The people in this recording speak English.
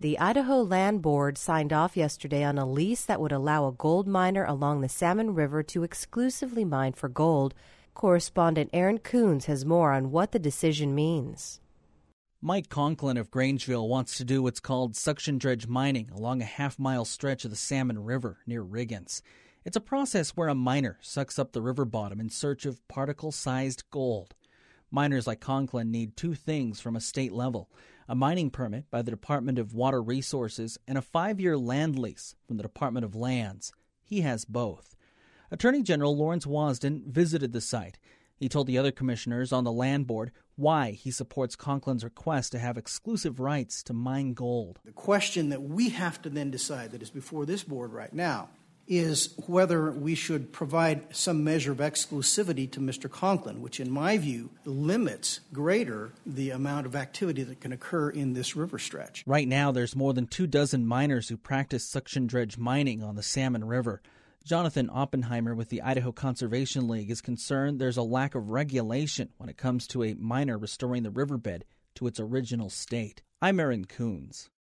The Idaho Land Board signed off yesterday on a lease that would allow a gold miner along the Salmon River to exclusively mine for gold. Correspondent Aaron Coons has more on what the decision means. Mike Conklin of Grangeville wants to do what's called suction dredge mining along a half-mile stretch of the Salmon River near Riggins. It's a process where a miner sucks up the river bottom in search of particle-sized gold. Miners like Conklin need two things from a state level: a mining permit by the Department of Water Resources and a 5-year land lease from the Department of Lands. He has both. Attorney General Lawrence Wasden visited the site. He told the other commissioners on the land board why he supports Conklin's request to have exclusive rights to mine gold. The question that we have to then decide, that is before this board right now, is whether we should provide some measure of exclusivity to Mr. Conklin, which in my view limits greater the amount of activity that can occur in this river stretch. Right now, there's more than 24 miners who practice suction dredge mining on the Salmon River. Jonathan Oppenheimer with the Idaho Conservation League is concerned there's a lack of regulation when it comes to a miner restoring the riverbed to its original state. I'm Aaron Coons.